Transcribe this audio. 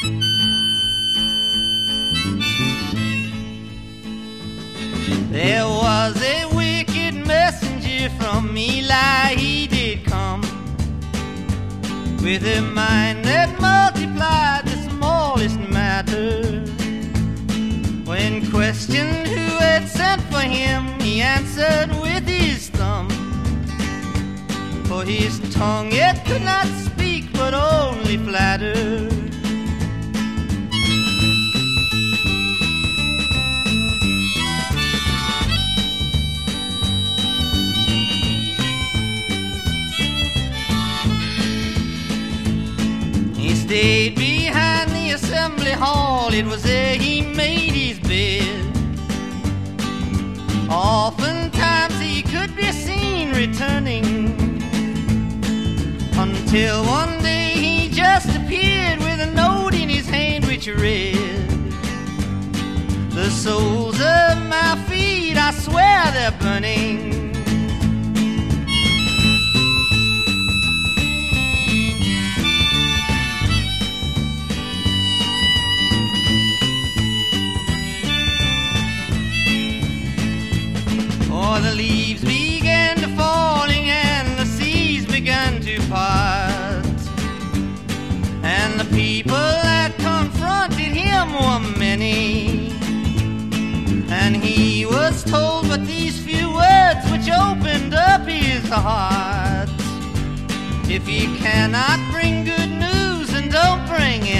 There was a wicked messenger from Eli, he did come, with a mind that multiplied the smallest matter. When questioned who had sent for him, he answered with his thumb, for his tongue yet could not speak but only flatter. He stayed behind the assembly hall, it was there he made his bed. Oftentimes he could be seen returning, until one day he just appeared with a note in his hand which read, "The soles of my feet, I swear they're burning." For the leaves began to falling and the seas began to part, and the people that confronted him were many, and he was told but these few words which opened up his heart: if you cannot bring good news, then don't bring